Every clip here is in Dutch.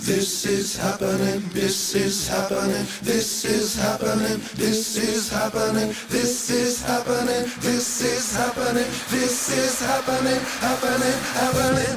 This is happening, this is happening, this is happening, this is happening, this is happening, this is happening, this is happening, happening, happening.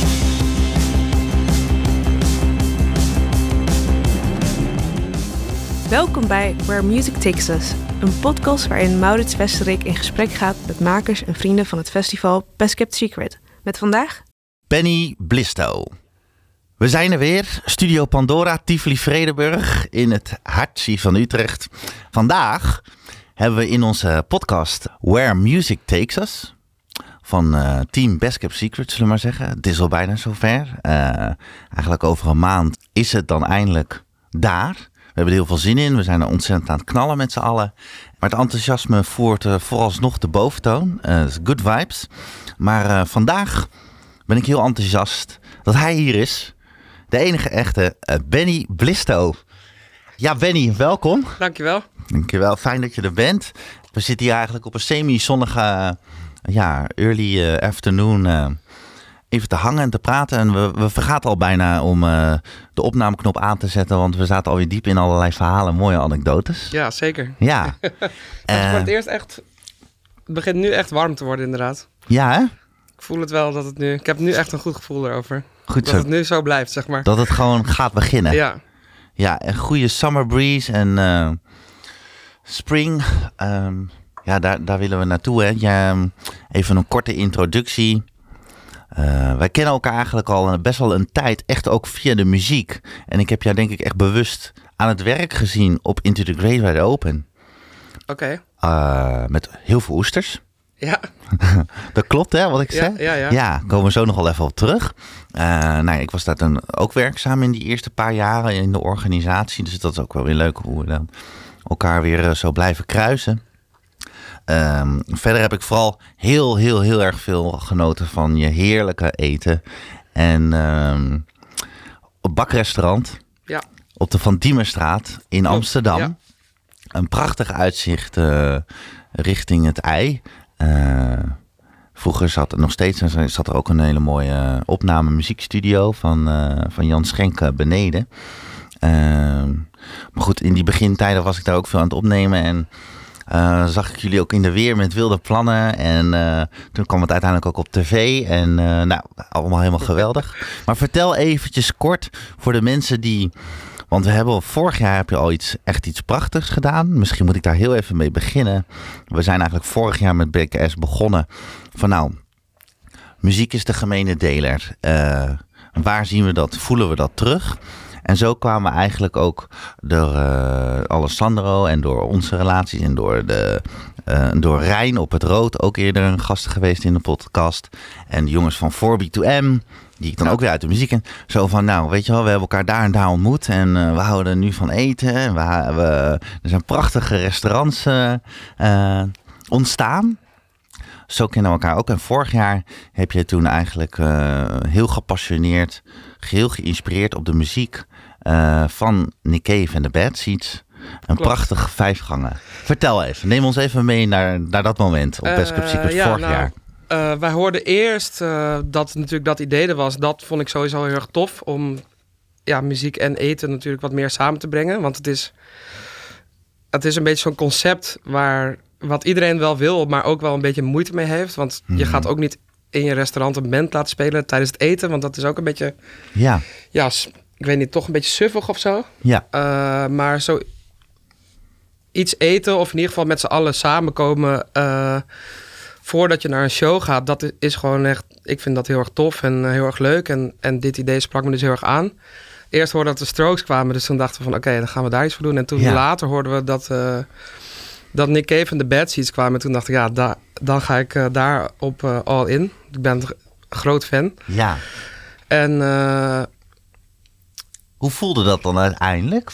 Welkom bij Where Music Takes Us, een podcast waarin Maurits Westerik in gesprek gaat met makers en vrienden van het festival Best Kept Secret. Met vandaag Benny Blisto. We zijn er weer, Studio Pandora, Tivoli-Vredenburg in het hartje van Utrecht. Vandaag hebben we in onze podcast Where Music Takes Us van team Best Kept Secret, zullen we maar zeggen. Het is al bijna zover. Eigenlijk over een maand is het dan eindelijk daar. We hebben er heel veel zin in. We zijn er ontzettend aan het knallen met z'n allen. Maar het enthousiasme voert vooralsnog de boventoon. Good vibes. Maar vandaag ben ik heel enthousiast dat hij hier is. De enige echte Benny Blisto. Ja, Benny, welkom. Dankjewel. Dankjewel, fijn dat je er bent. We zitten hier eigenlijk op een semi-zonnige early afternoon even te hangen en te praten. En we vergaten al bijna om de opnameknop aan te zetten, want we zaten alweer diep in allerlei verhalen, mooie anekdotes. Ja, zeker. Ja. Het is voor het eerst echt, het begint nu echt warm te worden inderdaad. Ja, hè? Ik voel het wel dat het nu, ik heb nu echt een goed gevoel erover. Goed dat zo. het nu zo blijft, zeg maar. Dat het gewoon gaat beginnen. Ja. Ja, een goede summer breeze en spring. Daar willen we naartoe. Hè. Ja, even een korte introductie. Wij kennen elkaar eigenlijk al best wel een tijd, echt ook via de muziek. En ik heb jou denk ik echt bewust aan het werk gezien op Into the Great Wide Open. Oké. Met heel veel oesters. Ja. Dat klopt, hè, wat ik zeg? Ja. Ja, komen we zo nog wel even op terug. Ik was daar dan ook werkzaam in die eerste paar jaren in de organisatie. Dus dat is ook wel weer leuk hoe we dan elkaar weer zo blijven kruisen. Verder heb ik vooral heel erg veel genoten van je heerlijke eten. En op bakrestaurant op de Van Diemerstraat in Amsterdam. Ja. Een prachtig uitzicht richting het IJ. Vroeger zat er ook een hele mooie opname muziekstudio van Jan Schenk beneden. Maar goed, in die begintijden was ik daar ook veel aan het opnemen en zag ik jullie ook in de weer met wilde plannen. En toen kwam het uiteindelijk ook op tv. En allemaal helemaal geweldig. Maar vertel eventjes kort voor de mensen die... Want vorig jaar heb je al echt iets prachtigs gedaan. Misschien moet ik daar heel even mee beginnen. We zijn eigenlijk vorig jaar met BKS begonnen. Van muziek is de gemene deler. Waar zien we dat? Voelen we dat terug? En zo kwamen we eigenlijk ook door Alessandro en door onze relaties en door Rijn op het Rood, ook eerder een gast geweest in de podcast. En de jongens van 4B2M, die ik dan ook weer uit de muziek ken. Zo van, weet je wel, we hebben elkaar daar en daar ontmoet en we houden nu van eten. Er zijn prachtige restaurants ontstaan. Zo kennen we elkaar ook. En vorig jaar heb je toen eigenlijk heel gepassioneerd, heel geïnspireerd op de muziek van Nick Cave en de Bad Seeds. Een prachtig 5 gangen. Vertel even, neem ons even mee naar dat moment op Best Kept Secret vorig jaar. Wij hoorden eerst dat natuurlijk dat idee er was. Dat vond ik sowieso heel erg tof om muziek en eten natuurlijk wat meer samen te brengen. Want het is een beetje zo'n concept wat iedereen wel wil, maar ook wel een beetje moeite mee heeft. Want je gaat ook niet in je restaurant een band laten spelen tijdens het eten. Want dat is ook een beetje... Ja, ik weet niet, toch een beetje suffig of zo. Ja. Maar zo iets eten of in ieder geval met z'n allen samenkomen voordat je naar een show gaat, dat is gewoon echt... Ik vind dat heel erg tof en heel erg leuk. En dit idee sprak me dus heel erg aan. Eerst hoorden we dat de Strokes kwamen, dus toen dachten we van oké, dan gaan we daar iets voor doen. En toen later hoorden we dat Nick Cave en de Bad Seeds kwamen. En toen dacht ik, dan ga ik daar op all in. Ik ben een groot fan. Ja. En hoe voelde dat dan uiteindelijk?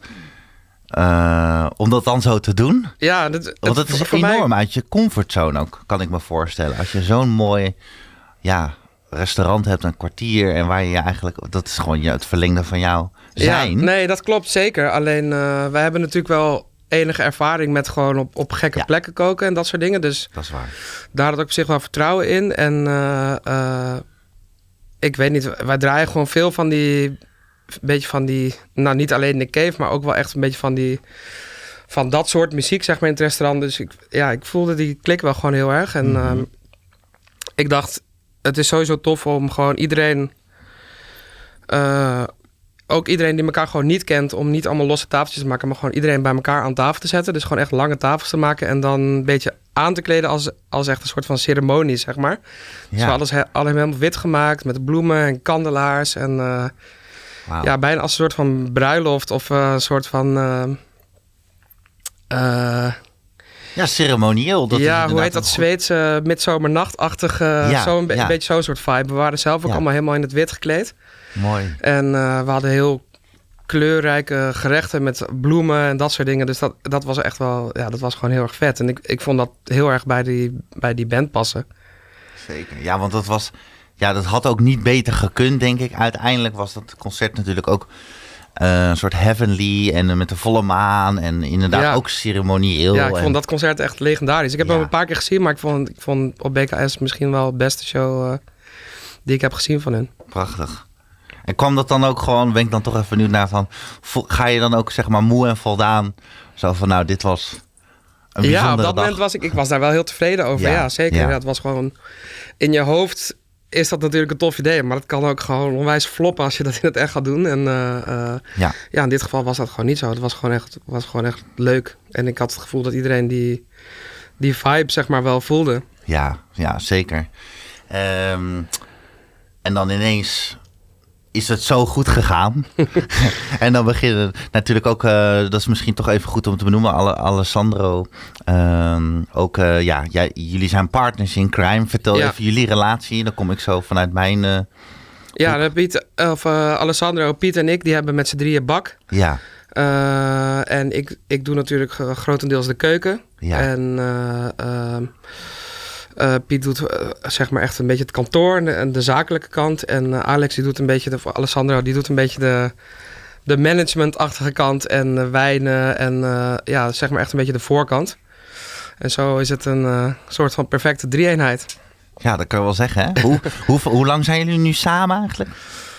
Om dat dan zo te doen? Ja, want het is enorm uit je comfortzone ook, kan ik me voorstellen. Als je zo'n mooi restaurant hebt, een kwartier en waar je eigenlijk... Dat is gewoon het verlengde van jou zijn. Ja, nee, dat klopt zeker. Alleen, wij hebben natuurlijk wel enige ervaring met gewoon op gekke plekken koken en dat soort dingen. Dus dat is waar. Daar had ik op zich wel vertrouwen in. En ik weet niet, wij draaien gewoon veel van die beetje van die... Nou, niet alleen Nick Cave, maar ook wel echt een beetje van dat soort muziek, zeg maar, in het restaurant. Dus ik voelde die klik wel gewoon heel erg. En ik dacht, het is sowieso tof om gewoon iedereen... ook iedereen die elkaar gewoon niet kent... om niet allemaal losse tafeltjes te maken... maar gewoon iedereen bij elkaar aan tafel te zetten. Dus gewoon echt lange tafels te maken... en dan een beetje aan te kleden als echt een soort van ceremonie, zeg maar. Ja. Dus we hadden alles helemaal wit gemaakt... met bloemen en kandelaars. En wow. Bijna als een soort van bruiloft... of een soort van... ceremonieel. Dat hoe heet dat? Zweedse midzomernachtachtige... Een beetje zo'n soort vibe. We waren zelf ook allemaal helemaal in het wit gekleed. Mooi. En we hadden heel kleurrijke gerechten met bloemen en dat soort dingen. Dus dat was echt wel... Ja, dat was gewoon heel erg vet. En ik vond dat heel erg bij die band passen. Zeker. Ja, want dat was... Ja, dat had ook niet beter gekund, denk ik. Uiteindelijk was dat concert natuurlijk ook... een soort heavenly en met de volle maan en inderdaad ook ceremonieel. Ja, ik vond dat concert echt legendarisch. Ik heb hem een paar keer gezien, maar ik vond op BKS misschien wel de beste show die ik heb gezien van hen. Prachtig. En kwam dat dan ook gewoon, ben ik dan toch even benieuwd naar van, ga je dan ook zeg maar moe en voldaan? Zo van, nou, dit was een bijzondere op dat moment was ik was daar wel heel tevreden over. Ja, zeker. Ja, het was gewoon, in je hoofd is dat natuurlijk een tof idee, maar het kan ook gewoon onwijs floppen als je dat in het echt gaat doen. En in dit geval was dat gewoon niet zo. Het was gewoon echt leuk. En ik had het gevoel dat iedereen die vibe zeg maar wel voelde. Ja, zeker. En dan ineens is het zo goed gegaan. En dan beginnen natuurlijk ook, dat is misschien toch even goed om te benoemen, Alessandro. Jullie zijn partners in crime. Vertel even jullie relatie. Dan kom ik zo vanuit mijn... Alessandro, Piet en ik, die hebben met z'n drieën bak. Ja. En ik doe natuurlijk grotendeels de keuken. Ja. En Piet doet zeg maar echt een beetje het kantoor en de zakelijke kant. En Alex die doet een beetje, Alessandro die doet een beetje de managementachtige kant en wijnen en zeg maar echt een beetje de voorkant. En zo is het een soort van perfecte drie-eenheid. Ja, dat kan je wel zeggen, hè? Hoe lang zijn jullie nu samen eigenlijk?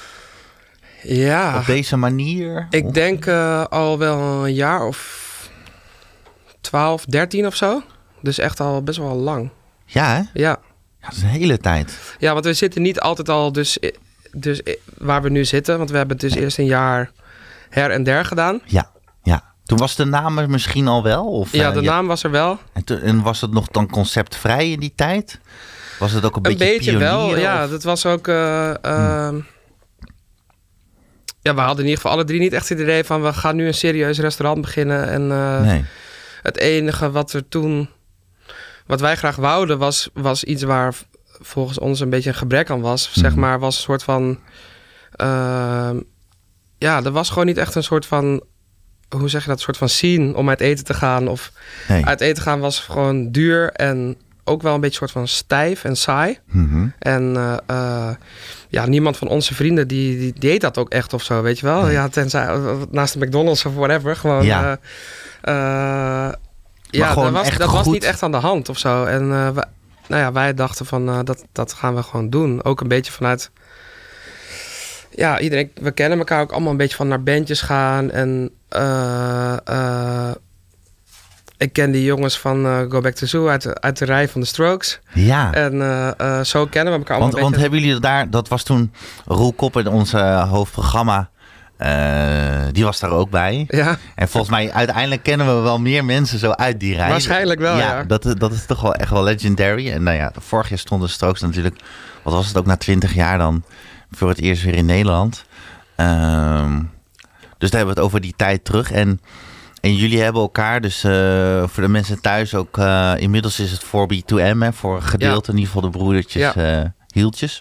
Ja. Op deze manier? Ik denk al wel een jaar of 12, 13 of zo. Dus echt al best wel lang. Ja, hè? Ja. Ja, dat is een hele tijd. Ja, want we zitten niet altijd al dus waar we nu zitten. Want we hebben het dus eerst een jaar her en der gedaan. Ja. Toen was de naam er misschien al wel? Of, de naam was er wel. En was het nog dan conceptvrij in die tijd? Was het ook een beetje pionier? Wel, ja. Dat was ook... Ja, we hadden in ieder geval alle drie niet echt het idee van... we gaan nu een serieus restaurant beginnen. En nee. Het enige wat er toen... wat wij graag wouden was iets waar volgens ons een beetje een gebrek aan was. Zeg maar, was een soort van... er was gewoon niet echt een soort van... hoe zeg je dat? Een soort van scene om uit eten te gaan. Of uit eten gaan was gewoon duur en ook wel een beetje soort van stijf en saai. Mm-hmm. En niemand van onze vrienden die deed dat ook echt of zo, weet je wel? Nee. Ja, tenzij naast de McDonald's of whatever. Gewoon... dat was niet echt aan de hand of zo. En wij dachten van dat gaan we gewoon doen. Ook een beetje vanuit... Ja, iedereen, we kennen elkaar ook allemaal een beetje van naar bandjes gaan. En ik ken die jongens van Go Back to Zoo uit de rij van de Strokes. Ja. En zo kennen we elkaar allemaal. Want hebben jullie daar, dat was toen Roel Koppen, onze hoofdprogramma. Die was daar ook bij. Ja. En volgens mij uiteindelijk kennen we wel meer mensen zo uit die rij. Waarschijnlijk wel, ja. Dat is toch wel echt wel legendary. En vorig jaar stonden Strokes natuurlijk, wat was het ook, na 20 jaar dan voor het eerst weer in Nederland. Dus daar hebben we het over die tijd terug. En jullie hebben elkaar, dus voor de mensen thuis ook, inmiddels is het voor B2M, hè, voor gedeelte, in ieder geval de broedertjes Hieltjes.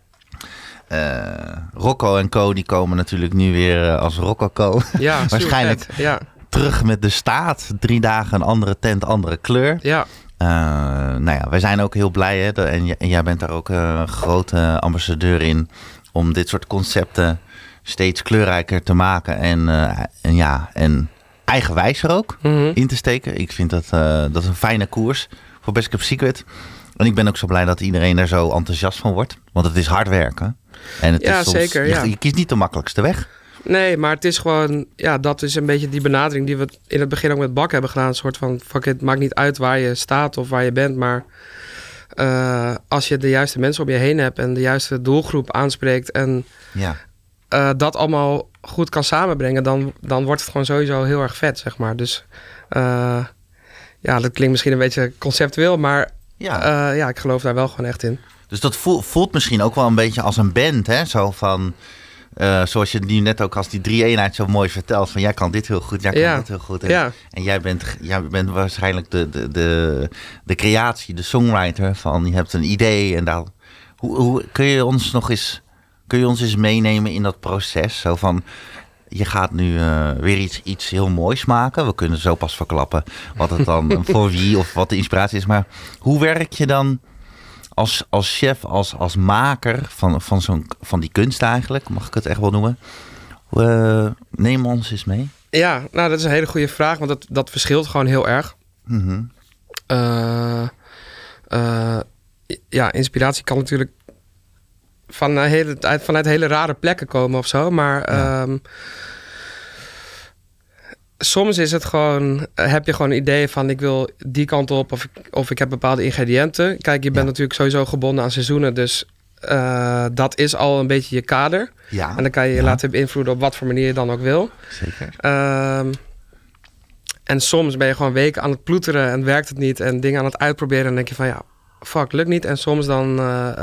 Rocco en Co, die komen natuurlijk nu weer als Rocco Co. Ja, waarschijnlijk terug met de staat. 3 dagen een andere tent, andere kleur. Ja. Wij zijn ook heel blij. Hè, en jij bent daar ook een grote ambassadeur in. Om dit soort concepten steeds kleurrijker te maken. En eigenwijzer ook in te steken. Ik vind dat is een fijne koers voor Best Kept Secret. En ik ben ook zo blij dat iedereen er zo enthousiast van wordt. Want het is hard werken. En het is soms, zeker. Ja. Je kiest niet de makkelijkste weg. Nee, maar het is gewoon... Ja, dat is een beetje die benadering die we in het begin ook met Bak hebben gedaan. Een soort van, fuck it, maakt niet uit waar je staat of waar je bent. Maar als je de juiste mensen om je heen hebt en de juiste doelgroep aanspreekt... en dat allemaal goed kan samenbrengen... dan wordt het gewoon sowieso heel erg vet, zeg maar. Dus dat klinkt misschien een beetje conceptueel... maar ik geloof daar wel gewoon echt in. Dus dat voelt misschien ook wel een beetje als een band, hè? Zo van... zoals je nu net ook als die 3-eenheid zo mooi vertelt... van jij kan dit heel goed, jij kan dit heel goed. En jij bent waarschijnlijk de creatie, de songwriter van... je hebt een idee en daar... Hoe kun je ons eens meenemen in dat proces? Zo van, je gaat nu weer iets heel moois maken. We kunnen zo pas verklappen wat het dan voor wie of wat de inspiratie is. Maar hoe werk je dan... Als chef, als maker van die kunst eigenlijk, mag ik het echt wel noemen. Neem ons eens mee. Ja, nou dat is een hele goede vraag, want dat verschilt gewoon heel erg. Mm-hmm. Inspiratie kan natuurlijk vanuit hele rare plekken komen of zo, maar soms is het gewoon, heb je gewoon een idee van ik wil die kant op of ik heb bepaalde ingrediënten. Kijk, je bent natuurlijk sowieso gebonden aan seizoenen, dus dat is al een beetje je kader. Ja. En dan kan je je laten beïnvloeden op wat voor manier je dan ook wil. Zeker. En soms ben je gewoon weken aan het ploeteren en werkt het niet en dingen aan het uitproberen en denk je van fuck, lukt niet. En soms dan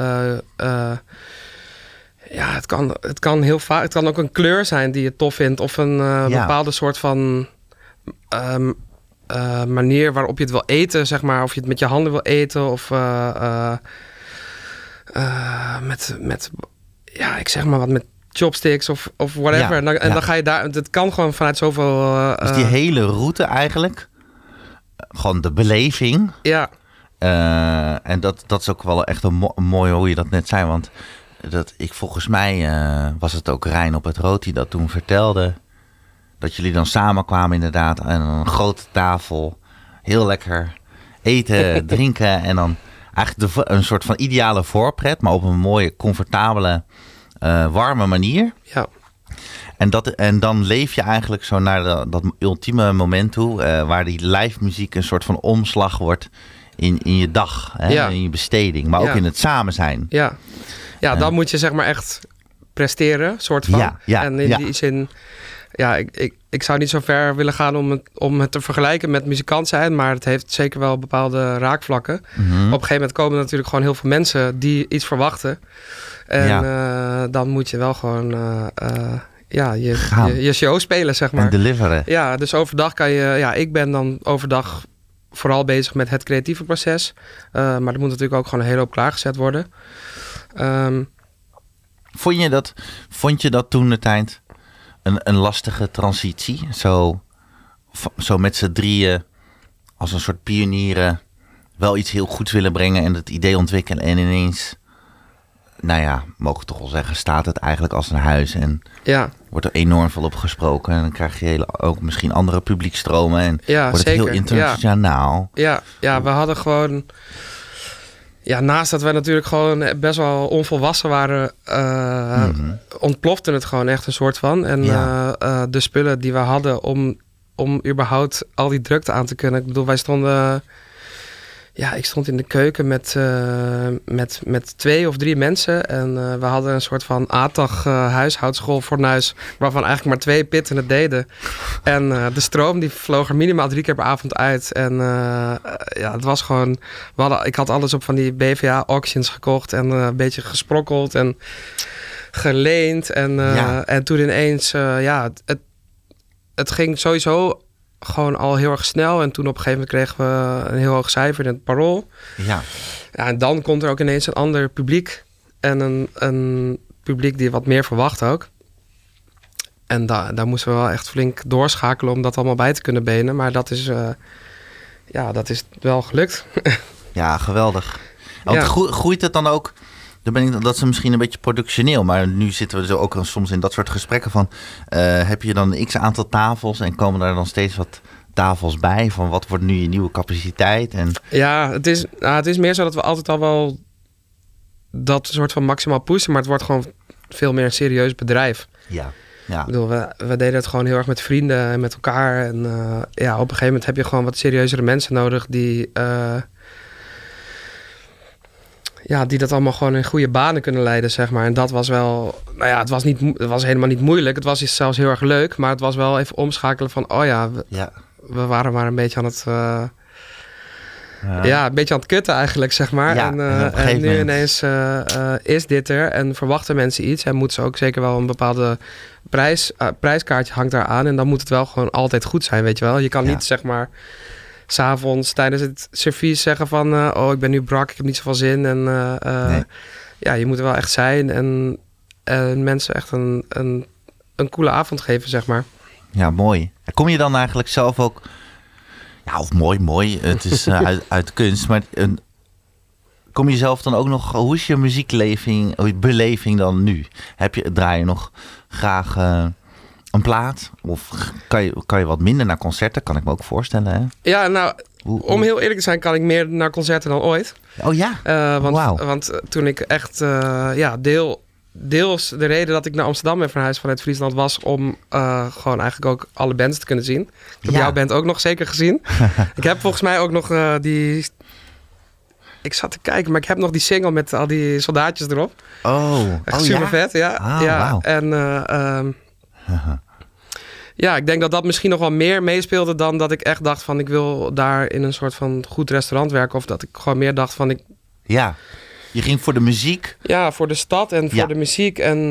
het kan heel vaak. Het kan ook een kleur zijn die je tof vindt. Of een bepaalde soort van manier waarop je het wil eten, zeg maar. Of je het met je handen wil eten. Of ik zeg maar wat met chopsticks of whatever. Ja, en dan ga je daar. Het kan gewoon vanuit zoveel. Dus die hele route eigenlijk. Gewoon de beleving. Ja. En dat is ook wel echt een mooi hoe je dat net zei. Want volgens mij was het ook Rijn op het Rood die dat toen vertelde. Dat jullie dan samenkwamen inderdaad aan een grote tafel. Heel lekker eten, drinken. En dan eigenlijk een soort van ideale voorpret. Maar op een mooie, comfortabele, warme manier. Ja. En dan leef je eigenlijk zo naar dat ultieme moment toe. Waar die live muziek een soort van omslag wordt in je dag. Hè, in je besteding. Maar ook in het samen zijn. Ja. Ja, dan moet je zeg maar echt presteren, soort van. En in die zin, ik zou niet zo ver willen gaan om het te vergelijken met muzikant zijn, maar het heeft zeker wel bepaalde raakvlakken. Mm-hmm. Op een gegeven moment komen natuurlijk gewoon heel veel mensen die iets verwachten. En dan moet je wel gewoon je show spelen, zeg maar. En deliveren. Ja, dus overdag kan je... ik ben dan overdag vooral bezig met het creatieve proces. Maar er moet natuurlijk ook gewoon een hele hoop klaargezet worden. Vond je dat toen de tijd een lastige transitie? Zo met z'n drieën als een soort pionieren wel iets heel goeds willen brengen en het idee ontwikkelen en ineens, mogen we toch wel zeggen, staat het eigenlijk als een huis en wordt er enorm veel op gesproken en dan krijg je ook misschien andere publiekstromen en wordt het heel internationaal. Ja, we hadden gewoon... Ja, naast dat wij natuurlijk gewoon best wel onvolwassen waren, ontplofte het gewoon echt een soort van. En de spullen die we hadden om überhaupt al die drukte aan te kunnen. Ik bedoel, wij stonden... ik stond in de keuken met 2 of 3 mensen. En we hadden een soort van ATAG huishoudschoolfornuis, waarvan eigenlijk maar 2 pitten het deden. En de stroom die vloog er minimaal 3 keer per avond uit. En het was gewoon... Ik had alles op van die BVA-auctions gekocht en een beetje gesprokkeld en geleend. En toen ineens, het ging sowieso gewoon al heel erg snel. En toen op een gegeven moment kregen we een heel hoog cijfer in het Parool. Ja, en dan komt er ook ineens een ander publiek. En een publiek die wat meer verwacht ook. En daar moesten we wel echt flink doorschakelen om dat allemaal bij te kunnen benen. Maar dat is wel gelukt. Ja, geweldig. Want groeit het dan ook... Dat is misschien een beetje productioneel, maar nu zitten we zo ook soms in dat soort gesprekken van... heb je dan x aantal tafels en komen daar dan steeds wat tafels bij? Van wat wordt nu je nieuwe capaciteit? Ja, het is meer zo dat we altijd al wel dat soort van maximaal pushen, maar het wordt gewoon veel meer een serieus bedrijf. Ja. Ja. Ik bedoel, we deden het gewoon heel erg met vrienden en met elkaar. En ja, op een gegeven moment heb je gewoon wat serieuzere mensen nodig die die dat allemaal gewoon in goede banen kunnen leiden, zeg maar. En dat was wel, nou ja, het was helemaal niet moeilijk. Het was zelfs heel erg leuk, maar het was wel even omschakelen van, we waren maar een beetje aan het... een beetje aan het kutten eigenlijk, zeg maar. Ja, en nu ineens is dit er en verwachten mensen iets. En moeten ze ook zeker wel een bepaalde prijskaartje hangt daar aan. En dan moet het wel gewoon altijd goed zijn, weet je wel. Je kan niet, zeg maar, 's avonds tijdens het servies zeggen van... ik ben nu brak, ik heb niet zoveel zin. En je moet er wel echt zijn. En mensen echt een coole avond geven, zeg maar. Ja, mooi. Kom je dan eigenlijk zelf ook... Ja, of mooi. Het is uit kunst. Maar kom je zelf dan ook nog... Hoe is je muziekbeleving dan nu? Draai je nog graag een plaat? Of kan je wat minder naar concerten? Kan ik me ook voorstellen, hè? Ja, nou, om heel eerlijk te zijn... kan ik meer naar concerten dan ooit. Oh ja? Want toen ik echt... Deels de reden dat ik naar Amsterdam ben verhuisd vanuit Friesland was om gewoon eigenlijk ook alle bands te kunnen zien. Ik heb jouw band ook nog zeker gezien. Ik heb volgens mij ook nog ik zat te kijken, maar ik heb nog die single met al die soldaatjes erop. Echt super vet, ja. Wow. En ik denk dat dat misschien nog wel meer meespeelde dan dat ik echt dacht van ik wil daar in een soort van goed restaurant werken. Of dat ik gewoon meer dacht van Ja. Je ging voor de muziek? Ja, voor de stad en voor de muziek. En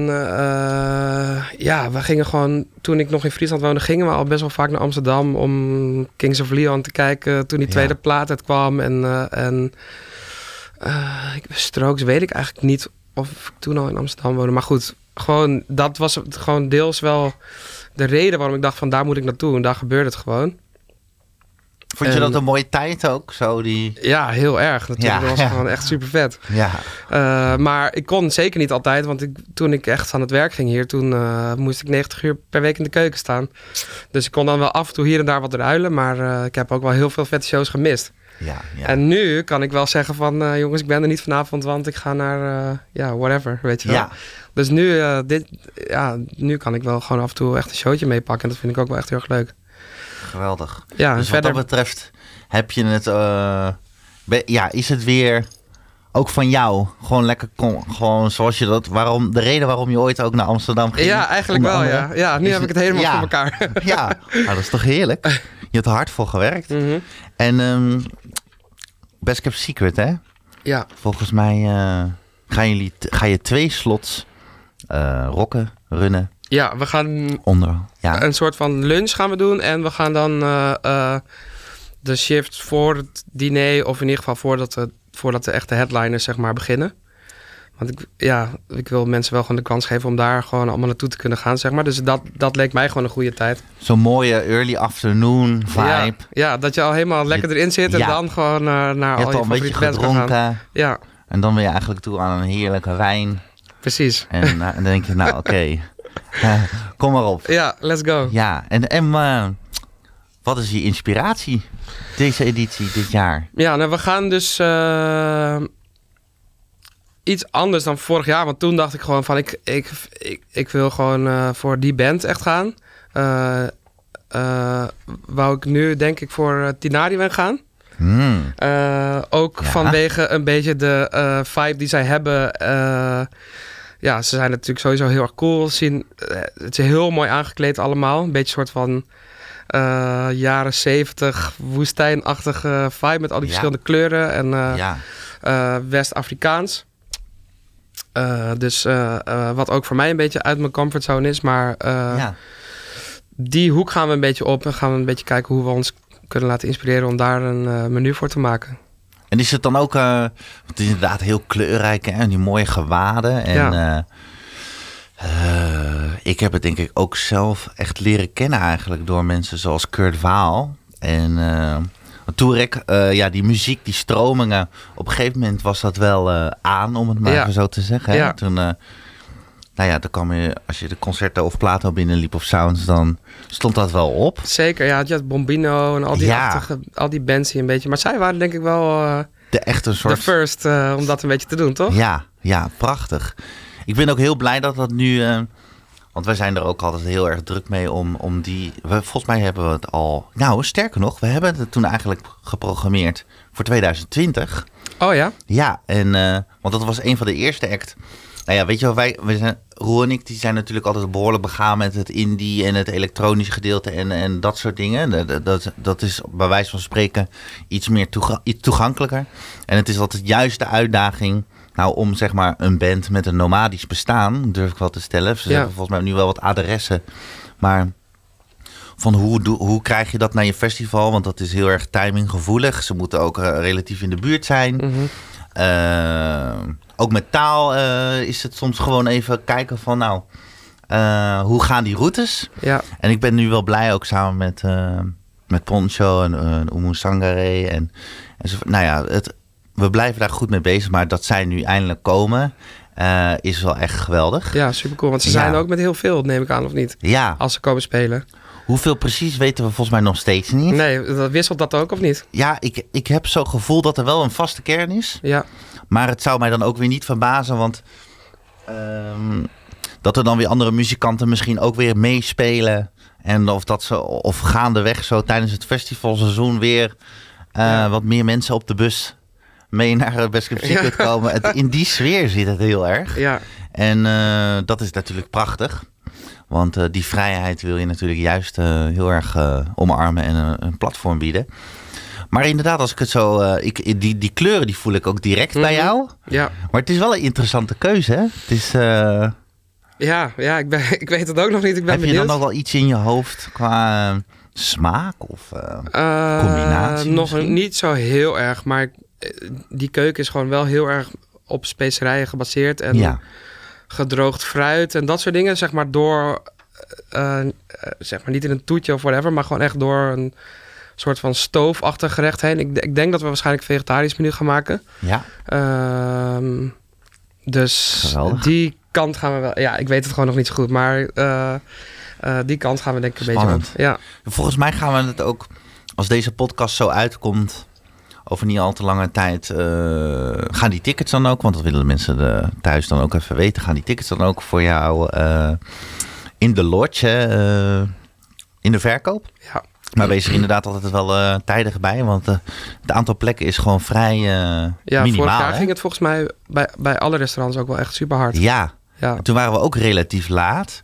we gingen gewoon... Toen ik nog in Friesland woonde, gingen we al best wel vaak naar Amsterdam... om Kings of Leon te kijken toen die tweede plaat uitkwam. En Strokes weet ik eigenlijk niet of ik toen al in Amsterdam woonde. Maar goed, gewoon, dat was gewoon deels wel de reden waarom ik dacht van daar moet ik naartoe. En daar gebeurde het gewoon. Vond je dat een mooie tijd ook? Ja, heel erg natuurlijk. Dat was gewoon echt super vet. Ja. Maar ik kon zeker niet altijd, want toen ik echt aan het werk ging hier, toen moest ik 90 uur per week in de keuken staan. Dus ik kon dan wel af en toe hier en daar wat ruilen, maar ik heb ook wel heel veel vette shows gemist. Ja. En nu kan ik wel zeggen van, jongens, ik ben er niet vanavond, want ik ga naar, whatever, weet je wel. Ja. Dus nu kan ik wel gewoon af en toe echt een showtje meepakken en dat vind ik ook wel echt heel erg leuk. Geweldig. Ja, dus verder... wat dat betreft heb je het... is het weer ook van jou? Gewoon lekker, gewoon zoals je dat... de reden waarom je ooit ook naar Amsterdam ging? Ja, eigenlijk wel, ja. Ja, nu heb ik het helemaal voor elkaar. Ja, dat is toch heerlijk? Je hebt er hard voor gewerkt. Mm-hmm. En Best Kept Secret, hè? Ja. Volgens mij ga je 2 slots rocken, runnen. Ja, we gaan een soort van lunch gaan we doen. En we gaan dan de shift voor het diner... of in ieder geval voordat de echte headliners zeg maar beginnen. Want ik wil mensen wel gewoon de kans geven... om daar gewoon allemaal naartoe te kunnen gaan, zeg maar. Dus dat leek mij gewoon een goede tijd. Zo'n mooie early afternoon vibe. Ja, dat je al helemaal lekker erin zit... en dan gewoon naar al je favoriete bands kan gaan. Ja. En dan ben je eigenlijk toe aan een heerlijke wijn. Precies. En dan denk je, oké... kom maar op. Ja, let's go. Ja, en wat is je inspiratie deze editie, dit jaar? Ja, nou, we gaan dus iets anders dan vorig jaar. Want toen dacht ik gewoon van, ik wil gewoon voor die band echt gaan. Wou ik nu denk ik voor Tinariwen gaan. Ook vanwege een beetje de vibe die zij hebben... ze zijn natuurlijk sowieso heel erg cool. Het is heel mooi aangekleed allemaal. Een beetje een soort van jaren 70 woestijnachtige vibe met al die verschillende kleuren en West-Afrikaans. Dus wat ook voor mij een beetje uit mijn comfortzone is. Maar die hoek gaan we een beetje op en gaan we een beetje kijken hoe we ons kunnen laten inspireren om daar een menu voor te maken. En is het dan ook... het is inderdaad heel kleurrijk, hè? Die mooie gewaden. En ik heb het denk ik ook zelf echt leren kennen eigenlijk... door mensen zoals Kurt Waal. En Tourek, die muziek, die stromingen... op een gegeven moment was dat wel aan, om het maar even zo te zeggen. Hè? Toen, dan kwam je... Als je de concerten of Plato binnenliep of Sounds... dan stond dat wel op. Zeker, ja. Je had Bombino en al die bands die een beetje... Maar zij waren denk ik wel... de first om dat een beetje te doen, toch? Ja, prachtig. Ik ben ook heel blij dat dat nu... Want wij zijn er ook altijd heel erg druk mee om die... Volgens mij hebben we het al... Nou, sterker nog, we hebben het toen eigenlijk geprogrammeerd voor 2020. Oh ja? Ja, want dat was een van de eerste act. Nou ja, weet je wel, Roel en ik die zijn natuurlijk altijd behoorlijk begaan met het indie en het elektronische gedeelte en dat soort dingen. Dat is bij wijze van spreken iets meer toegankelijker. En het is altijd juist de uitdaging om zeg maar een band met een nomadisch bestaan, durf ik wel te stellen. Ze hebben volgens mij nu wel wat adressen, maar van hoe krijg je dat naar je festival? Want dat is heel erg timinggevoelig. Ze moeten ook relatief in de buurt zijn. Mm-hmm. Ook met taal is het soms gewoon even kijken van hoe gaan die routes? Ja. En ik ben nu wel blij ook samen met Poncho en Oumou Sangaré. En nou ja, we blijven daar goed mee bezig. Maar dat zij nu eindelijk komen is wel echt geweldig. Ja, supercool. Want ze zijn ook met heel veel, neem ik aan, of niet? Ja. Als ze komen spelen. Hoeveel precies weten we volgens mij nog steeds niet. Nee, wisselt dat ook of niet? Ja, ik heb zo'n gevoel dat er wel een vaste kern is. Ja. Maar het zou mij dan ook weer niet verbazen, want dat er dan weer andere muzikanten misschien ook weer meespelen. En of gaandeweg zo tijdens het festivalseizoen weer wat meer mensen op de bus mee naar het Best Kept Secret komen. In die sfeer zit het heel erg. Ja. En dat is natuurlijk prachtig. Want die vrijheid wil je natuurlijk juist heel erg omarmen en een platform bieden. Maar inderdaad, als ik het zo... die kleuren die voel ik ook direct bij jou. Ja. Maar het is wel een interessante keuze, hè? Het is... Ja, ik weet het ook nog niet. Ik ben heb benieuwd. Je dan nog wel iets in je hoofd qua smaak of combinatie? Nog niet zo heel erg, maar die keuken is gewoon wel heel erg op specerijen gebaseerd. En gedroogd fruit en dat soort dingen, zeg maar door... zeg maar niet in een toetje of whatever, maar gewoon echt door een soort van stoofachtig gerecht heen. Ik denk dat we waarschijnlijk vegetarisch menu gaan maken. Ja. Dus geweldig. Die kant gaan we wel... Ja, ik weet het gewoon nog niet zo goed, maar die kant gaan we denk ik een beetje op. Ja. Volgens mij gaan we het ook, als deze podcast zo uitkomt, over niet al te lange tijd, gaan die tickets dan ook, want dat willen de mensen thuis dan ook even weten, gaan die tickets dan ook voor jou in de lodge, in de verkoop? Ja. Maar wees er inderdaad altijd wel tijdig bij, want het aantal plekken is gewoon vrij minimaal. Vorig jaar ging het volgens mij bij alle restaurants ook wel echt super hard. Ja. En toen waren we ook relatief laat.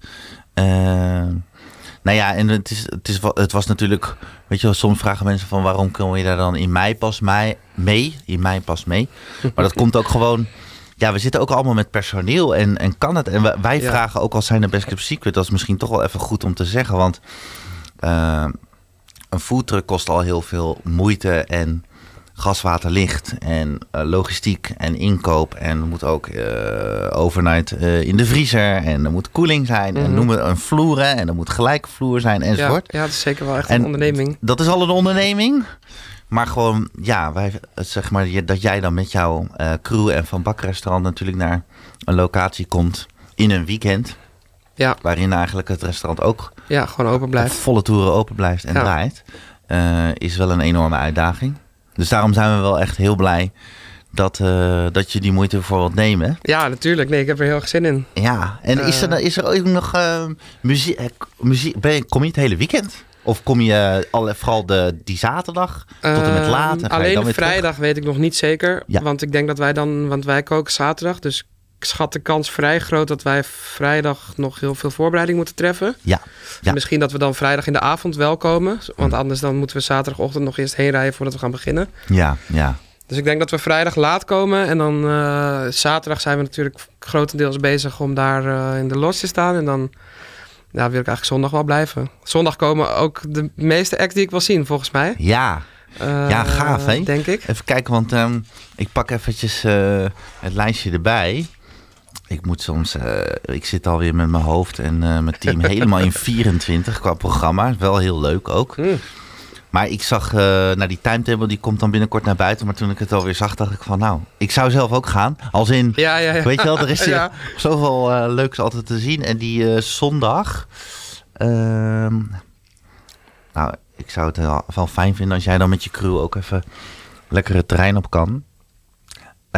Nou ja, en het was natuurlijk, weet je wel, soms vragen mensen van waarom kom je daar dan in mei pas mee? In mei pas mee. Maar dat komt ook gewoon, ja, we zitten ook allemaal met personeel en kan het. En wij vragen ook als zijn de Best Kept Secret, dat is misschien toch wel even goed om te zeggen, want een foodtruck kost al heel veel moeite en gas, water, licht en logistiek en inkoop. En er moet ook overnight in de vriezer en er moet koeling zijn. En noemen een vloeren en er moet gelijke vloer zijn enzovoort. Ja, dat is zeker wel echt een onderneming. Dat is al een onderneming. Maar gewoon, ja, zeg maar dat jij dan met jouw crew en Van Bak restaurant natuurlijk naar een locatie komt in een weekend. Ja. Waarin eigenlijk het restaurant ook gewoon open blijft. Volle toeren open blijft en draait. Is wel een enorme uitdaging. Dus daarom zijn we wel echt heel blij dat je die moeite ervoor wilt nemen. Ja, natuurlijk. Nee, ik heb er heel erg zin in. Ja, en is er ook nog muziek? Kom je het hele weekend? Of kom je vooral die zaterdag tot en met laat? En alleen de vrijdag terug? Weet ik nog niet zeker. Ja. Want ik denk dat want wij koken zaterdag. Dus ik schat de kans vrij groot dat wij vrijdag nog heel veel voorbereiding moeten treffen. Ja. Misschien dat we dan vrijdag in de avond wel komen. Want anders dan moeten we zaterdagochtend nog eerst heen rijden voordat we gaan beginnen. Ja. Dus ik denk dat we vrijdag laat komen. En dan zaterdag zijn we natuurlijk grotendeels bezig om daar in de lodge te staan. En dan wil ik eigenlijk zondag wel blijven. Zondag komen ook de meeste acts die ik wil zien, volgens mij. Ja, gaaf hè? Denk ik. Even kijken, want ik pak eventjes het lijstje erbij. Ik zit alweer met mijn hoofd en mijn team helemaal in 24 qua programma. Wel heel leuk ook. Maar ik zag, die timetable die komt dan binnenkort naar buiten. Maar toen ik het alweer zag, dacht ik van ik zou zelf ook gaan. Als in, weet je wel, er is zoveel leuks altijd te zien. En die zondag, ik zou het wel fijn vinden als jij dan met je crew ook even lekker het terrein op kan.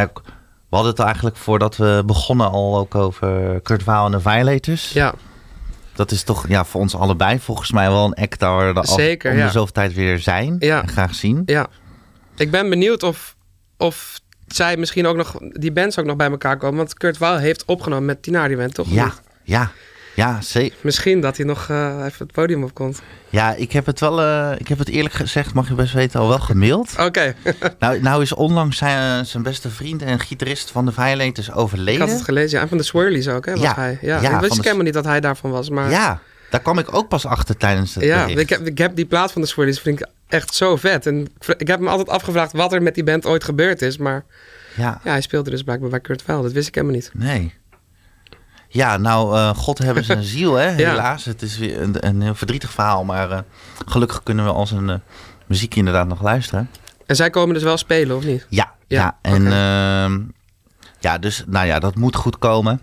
We hadden het eigenlijk voordat we begonnen al ook over Kurt Weill en de Violators. Ja. Dat is toch voor ons allebei volgens mij wel een act waar we Zeker, om de zoveel tijd weer zijn. Ja. En graag zien. Ja. Ik ben benieuwd of zij misschien ook nog, die bands ook nog bij elkaar komen. Want Kurt Weill heeft opgenomen met Tinari Band, toch? Ja, zeker. Misschien dat hij nog even het podium opkomt. Ja, ik heb het eerlijk gezegd, mag je best weten, al wel gemaild. Oké. Nou is onlangs zijn beste vriend en gitarist van de Violators overleden. Ik had het gelezen, en van de Swirlies ook, hè, was hij. Ja. Ik wist helemaal niet dat hij daarvan was, maar... Ja, daar kwam ik ook pas achter tijdens het bericht. Ik heb die plaat van de Swirlies, vind ik echt zo vet. En ik heb me altijd afgevraagd wat er met die band ooit gebeurd is, maar... Ja, hij speelde dus blijkbaar bij Kurt Weill, dat wist ik helemaal niet. Nee. Ja, nou, God hebben zijn ziel, hè? Helaas. Het is weer een heel verdrietig verhaal, maar gelukkig kunnen we al zijn muziek inderdaad nog luisteren. En zij komen dus wel spelen, of niet? Ja. En dus, dat moet goed komen.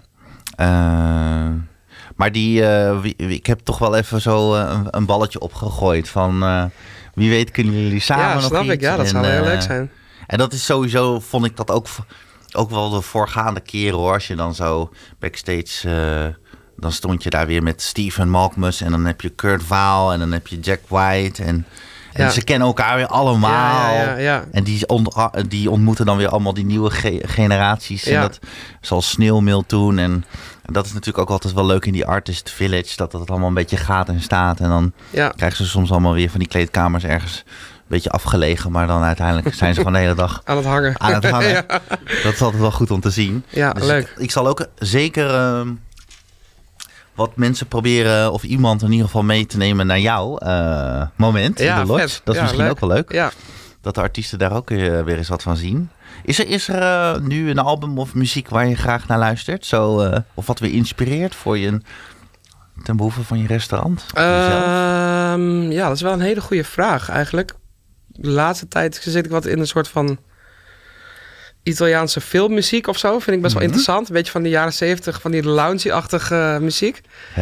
Maar ik heb toch wel even zo een balletje opgegooid van wie weet kunnen jullie samen nog iets. Ja, snap ik. Ja, dat zou wel heel leuk zijn. En dat is sowieso, vond ik dat ook wel de voorgaande keren hoor. Als je dan zo backstage, dan stond je daar weer met Stephen Malkmus en dan heb je Kurt Weill en dan heb je Jack White en ze kennen elkaar weer allemaal. Ja. En die ontmoeten dan weer allemaal die nieuwe generaties. En dat zoals Sneeuwmail toen. En dat is natuurlijk ook altijd wel leuk in die Artist Village. Dat het allemaal een beetje gaat en staat. En dan krijgen ze soms allemaal weer van die kleedkamers ergens een beetje afgelegen. Maar dan uiteindelijk zijn ze gewoon de hele dag aan het hangen. Dat is altijd wel goed om te zien. Ja, dus leuk. Ik zal ook zeker wat mensen proberen of iemand in ieder geval mee te nemen naar jouw moment in de lodge. Vet. Dat is misschien leuk. ook wel leuk. Ja. Dat de artiesten daar ook weer eens wat van zien. Is er nu een album of muziek waar je graag naar luistert? Of wat weer inspireert voor je ten behoeve van je restaurant? Ja, dat is wel een hele goede vraag eigenlijk. De laatste tijd zit ik wat in een soort van Italiaanse filmmuziek of zo. Vind ik best wel interessant. Een beetje van de jaren 70, van die lounge-achtige muziek.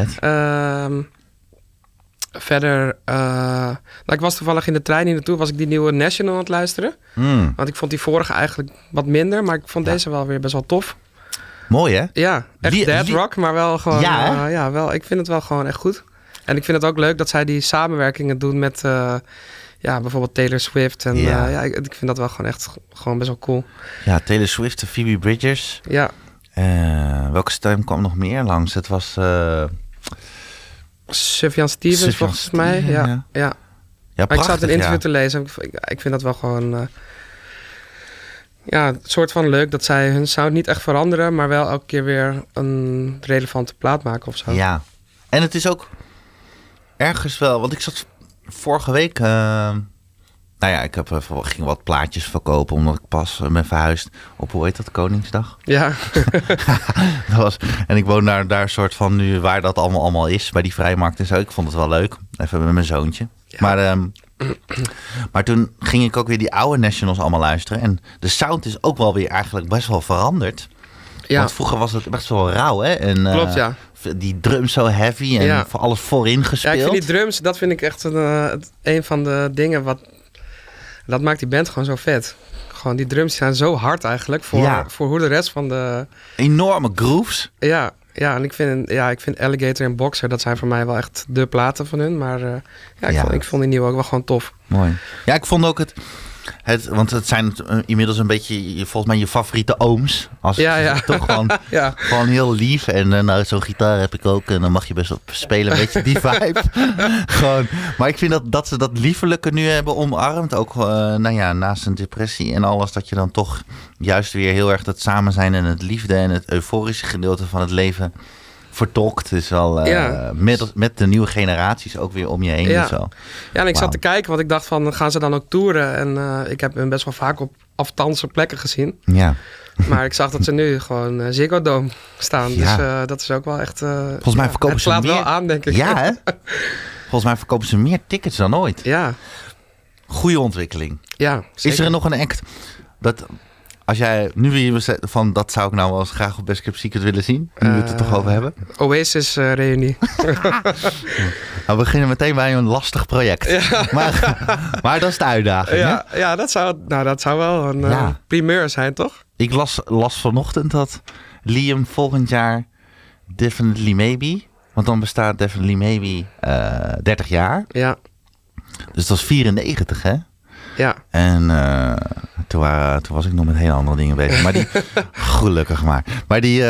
Verder, ik was toevallig in de trein hier naartoe, was ik die nieuwe National aan het luisteren. Want ik vond die vorige eigenlijk wat minder, maar ik vond deze wel weer best wel tof. Mooi hè? Ja, echt dead rock, maar wel gewoon, Ja, ik vind het wel gewoon echt goed. En ik vind het ook leuk dat zij die samenwerkingen doen met bijvoorbeeld Taylor Swift. En ik vind dat wel gewoon best wel cool. Ja, Taylor Swift, Phoebe Bridgers. Ja. Welke stem kwam nog meer langs? Het was Sufjan Stevens volgens mij. Ja, prachtig, maar ik zat een interview te lezen. Ik vind dat wel gewoon het soort van leuk dat zij hun sound niet echt veranderen, maar wel elke keer weer een relevante plaat maken of zo. Ja, en het is ook ergens wel, want ik zat vorige week, ik ging wat plaatjes verkopen omdat ik pas ben verhuisd op, hoe heet dat, Koningsdag? Ja. En ik woon daar soort van nu waar dat allemaal is, bij die vrijmarkt en zo. Ik vond het wel leuk, even met mijn zoontje. Ja. Maar toen ging ik ook weer die oude Nationals allemaal luisteren. En de sound is ook wel weer eigenlijk best wel veranderd. Ja. Want vroeger was het best wel rauw, hè? En, klopt, ja. Die drums zo heavy en voor alles voorin gespeeld. Ja, ik vind die drums, dat vind ik echt een van de dingen dat maakt die band gewoon zo vet. Gewoon die drums zijn zo hard eigenlijk voor hoe de rest van de... Enorme grooves. Ja, en ik vind Alligator en Boxer, dat zijn voor mij wel echt de platen van hun. Maar ik vond die nieuwe ook wel gewoon tof. Mooi. Ja, ik vond ook want het zijn inmiddels een beetje volgens mij je favoriete ooms. Toch gewoon heel lief. En zo'n gitaar heb ik ook. En dan mag je best op spelen, een beetje die vibe. Gewoon. Maar ik vind dat ze dat liefelijke nu hebben omarmd. Ook naast een depressie en alles. Dat je dan toch juist weer heel erg het samen zijn en het liefde en het euforische gedeelte van het leven vertolkt. Dus wel met de nieuwe generaties ook weer om je heen. Ja, en zo. Ja, en ik zat te kijken, want ik dacht van, gaan ze dan ook toeren? En ik heb hem best wel vaak op afstandse plekken gezien. Ja. Maar ik zag dat ze nu gewoon Ziggo Dome staan. Ja. Dus dat is ook wel echt... volgens mij verkopen ze meer... Het slaat wel aan, denk ik. Ja, hè? Volgens mij verkopen ze meer tickets dan ooit. Ja. Goeie ontwikkeling. Ja, zeker. Is er nog een act dat... Als jij nu weer van dat zou ik nou wel eens graag op Best Kept Secret willen zien. Nu we het er toch over hebben. Oasis reunie. We beginnen meteen bij een lastig project. Ja. Maar dat is de uitdaging. Ja, dat zou wel een primeur zijn, toch? Ik las vanochtend dat Liam volgend jaar Definitely Maybe. Want dan bestaat Definitely Maybe 30 jaar. Ja. Dus dat was 94, hè? Ja. En toen was ik nog met hele andere dingen bezig. Maar die, gelukkig maar. Maar die,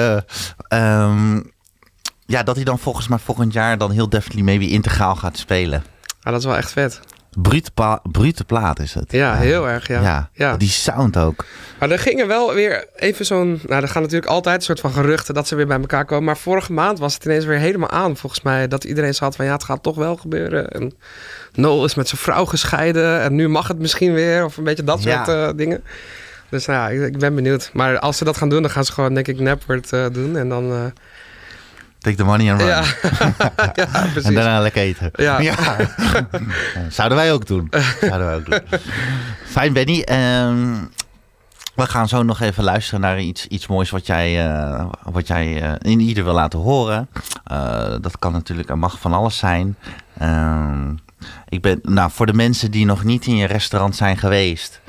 dat hij dan volgens mij volgend jaar dan heel Definitely Maybe integraal gaat spelen. Ah, dat is wel echt vet. Brute plaat is het. Ja, heel erg, ja. Die sound ook. Maar er gingen wel weer even zo'n... Nou, er gaan natuurlijk altijd een soort van geruchten dat ze weer bij elkaar komen. Maar vorige maand was het ineens weer helemaal aan, volgens mij. Dat iedereen zat van, het gaat toch wel gebeuren. En Noel is met zijn vrouw gescheiden. En nu mag het misschien weer. Of een beetje dat soort dingen. Dus ik ben benieuwd. Maar als ze dat gaan doen, dan gaan ze gewoon, denk ik, Napword doen. En dan... Take the money and run. Ja, ja, precies. En daarna lekker eten. Ja. Zouden wij ook doen. Fijn, Benny. We gaan zo nog even luisteren naar iets moois wat jij in ieder wil laten horen. Dat kan natuurlijk en mag van alles zijn. Voor de mensen die nog niet in je restaurant zijn geweest...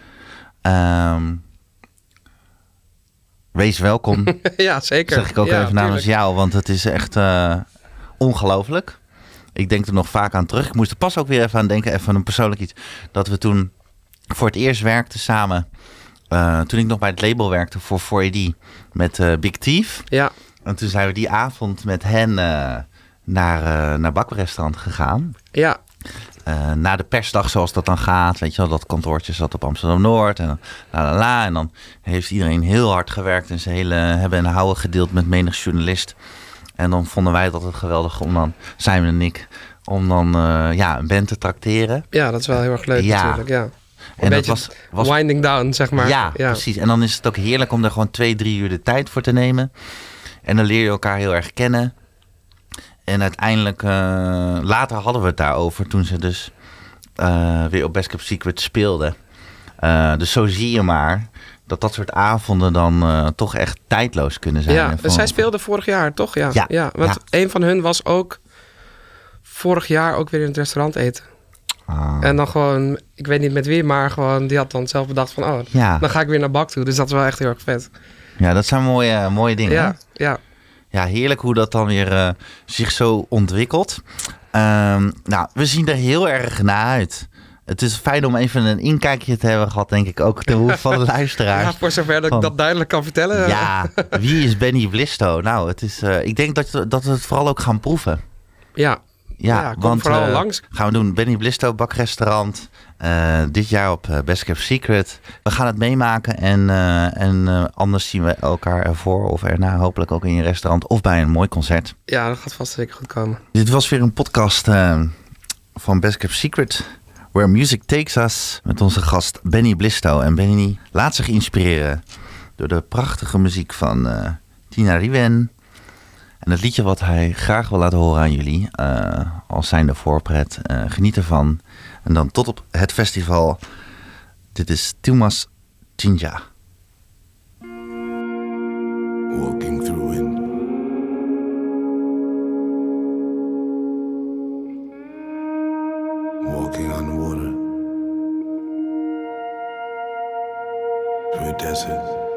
wees welkom. Ja, zeker. Dat zeg ik ook even namens jou, want het is echt ongelooflijk. Ik denk er nog vaak aan terug. Ik moest er pas ook weer even aan denken, even een persoonlijk iets. Dat we toen voor het eerst werkten samen. Toen ik nog bij het label werkte voor 4AD met Big Thief. Ja. En toen zijn we die avond met hen naar Bakrestaurant gegaan. Ja. Na de persdag, zoals dat dan gaat, weet je wel, dat kantoortje zat op Amsterdam-Noord en en dan heeft iedereen heel hard gewerkt en ze hebben en houden gedeeld met menig journalist. En dan vonden wij dat het geweldig om dan, Simon en ik, om dan een band te trakteren. Ja, dat is wel heel erg leuk natuurlijk, ja. En dat was winding down, zeg maar. Ja, precies. En dan is het ook heerlijk om er gewoon 2-3 uur de tijd voor te nemen. En dan leer je elkaar heel erg kennen. En uiteindelijk, later hadden we het daarover toen ze dus weer op Best Kept Secret speelden. Dus zo zie je maar dat soort avonden dan toch echt tijdloos kunnen zijn. Ja, zij speelden vorig jaar, toch? Ja. Want een van hun was ook vorig jaar ook weer in het restaurant eten. En dan gewoon, ik weet niet met wie, maar gewoon die had dan zelf bedacht van, dan ga ik weer naar Bak toe. Dus dat is wel echt heel erg vet. Ja, dat zijn mooie dingen. Ja, hè? Ja. Ja, heerlijk hoe dat dan weer zich zo ontwikkelt. We zien er heel erg naar uit. Het is fijn om even een inkijkje te hebben gehad, denk ik ook, ten behoeve van de luisteraars. Ja, voor zover dat ik dat duidelijk kan vertellen. Ja, wie is Benny Blisto? Nou, het is, ik denk dat we het vooral ook gaan proeven. Ja, kom vooral langs. Gaan we doen. Benny Blisto, Bakrestaurant. Dit jaar op Best Kept Secret. We gaan het meemaken en anders zien we elkaar ervoor of erna hopelijk ook in je restaurant of bij een mooi concert. Ja, dat gaat vast zeker goed komen. Dit was weer een podcast van Best Kept Secret, Where Music Takes Us, met onze gast Benny Blisto. En Benny laat zich inspireren door de prachtige muziek van Tina Riwen. En het liedje wat hij graag wil laten horen aan jullie, als zijnde voorpret, geniet ervan. En dan tot op het festival. Dit is Thomas Jinja. Walking through wind. Walking on water. Through a desert.